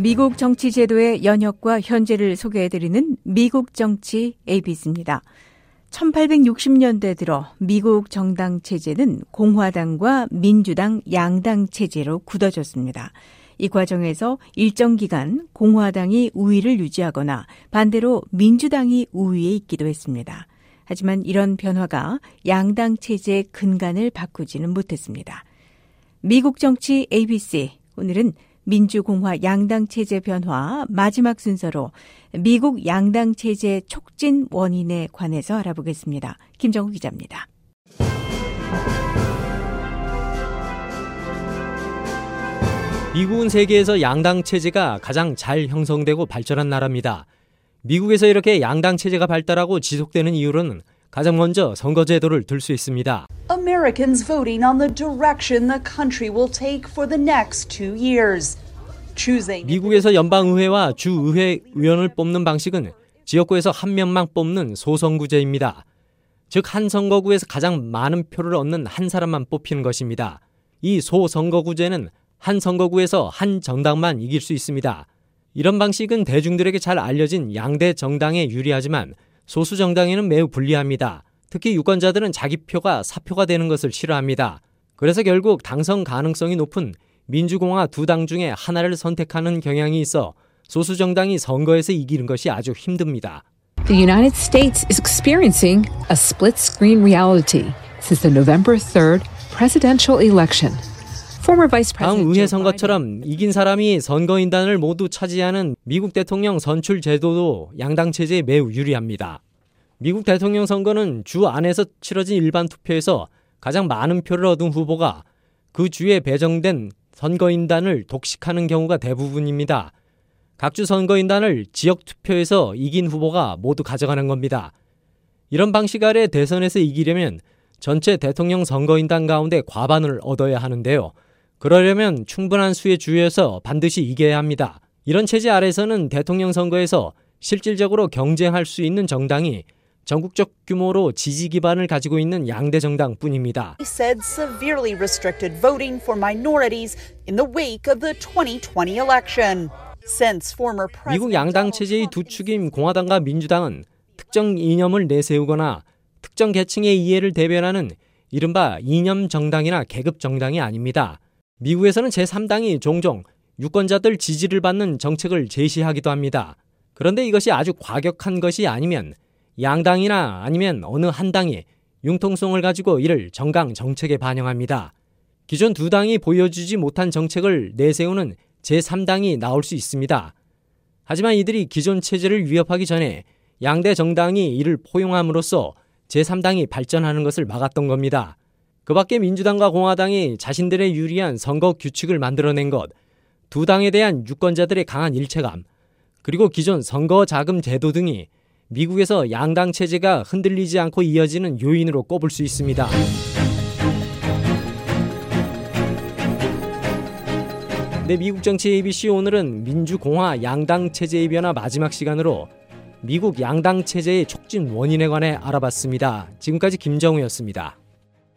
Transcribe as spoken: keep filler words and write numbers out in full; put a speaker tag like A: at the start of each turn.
A: 미국 정치 제도의 연혁과 현재를 소개해드리는 미국 정치 에이비씨입니다. 천팔백육십 년대 들어 미국 정당 체제는 공화당과 민주당 양당 체제로 굳어졌습니다. 이 과정에서 일정 기간 공화당이 우위를 유지하거나 반대로 민주당이 우위에 있기도 했습니다. 하지만 이런 변화가 양당 체제의 근간을 바꾸지는 못했습니다. 미국 정치 에이비씨, 오늘은 민주공화 양당 체제 변화 마지막 순서로 미국 양당 체제 촉진 원인에 관해서 알아보겠습니다. 김정우 기자입니다.
B: 미국은 세계에서 양당 체제가 가장 잘 형성되고 발전한 나라입니다. 미국에서 이렇게 양당 체제가 발달하고 지속되는 이유로는 가장 먼저 선거제도를 들 수 있습니다.
C: Americans voting on the direction the country will take for the next two years.
B: 미국에서 연방의회와 주의회 의원을 뽑는 방식은 지역구에서 한 명만 뽑는 소선구제입니다. 즉, 한 선거구에서 가장 많은 표를 얻는 한 사람만 뽑히는 것입니다. 이 소선거구제는 한 선거구에서 한 정당만 이길 수 있습니다. 이런 방식은 대중들에게 잘 알려진 양대 정당에 유리하지만 소수 정당에는 매우 불리합니다. 특히 유권자들은 자기 표가 사표가 되는 것을 싫어합니다. 그래서 결국 당선 가능성이 높은 민주공화 두 당 중에 하나를 선택하는 경향이 있어 소수 정당이 선거에서 이기는 것이 아주 힘듭니다.
D: The United States is experiencing a split-screen reality since the November third presidential election. Former Vice President
B: 다음 의회 선거처럼 이긴 사람이 선거인단을 모두 차지하는 미국 대통령 선출 제도도 양당 체제에 매우 유리합니다. 미국 대통령 선거는 주 안에서 치러진 일반 투표에서 가장 많은 표를 얻은 후보가 그 주에 배정된 선거인단을 독식하는 경우가 대부분입니다. 각 주 선거인단을 지역 투표에서 이긴 후보가 모두 가져가는 겁니다. 이런 방식 아래 대선에서 이기려면 전체 대통령 선거인단 가운데 과반을 얻어야 하는데요. 그러려면 충분한 수의 주에서 반드시 이겨야 합니다. 이런 체제 아래서는 대통령 선거에서 실질적으로 경쟁할 수 있는 정당이 전국적 규모로 지지 기반을 가지고 있는 양대 정당뿐입니다.
C: He said severely restricted voting for minorities in the wake of the twenty twenty election. Since former President
B: 미국 양당 체제의 두 축인 공화당과 민주당은 특정 이념을 내세우거나 특정 계층의 이해를 대변하는 이른바 이념 정당이나 계급 정당이 아닙니다. 미국에서는 제삼 당이 종종 유권자들 지지를 받는 정책을 제시하기도 합니다. 그런데 이것이 아주 과격한 것이 아니면 양당이나 아니면 어느 한 당이 융통성을 가지고 이를 정강 정책에 반영합니다. 기존 두 당이 보여주지 못한 정책을 내세우는 제삼 당이 나올 수 있습니다. 하지만 이들이 기존 체제를 위협하기 전에 양대 정당이 이를 포용함으로써 제삼 당이 발전하는 것을 막았던 겁니다. 그 밖에 민주당과 공화당이 자신들의 유리한 선거 규칙을 만들어낸 것, 두 당에 대한 유권자들의 강한 일체감, 그리고 기존 선거 자금 제도 등이 미국에서 양당 체제가 흔들리지 않고 이어지는 요인으로 꼽을 수 있습니다. 네, 미국 정치 에이비씨 오늘은 민주공화 양당 체제의 변화 마지막 시간으로 미국 양당 체제의 촉진 원인에 관해 알아봤습니다. 지금까지 김정우였습니다.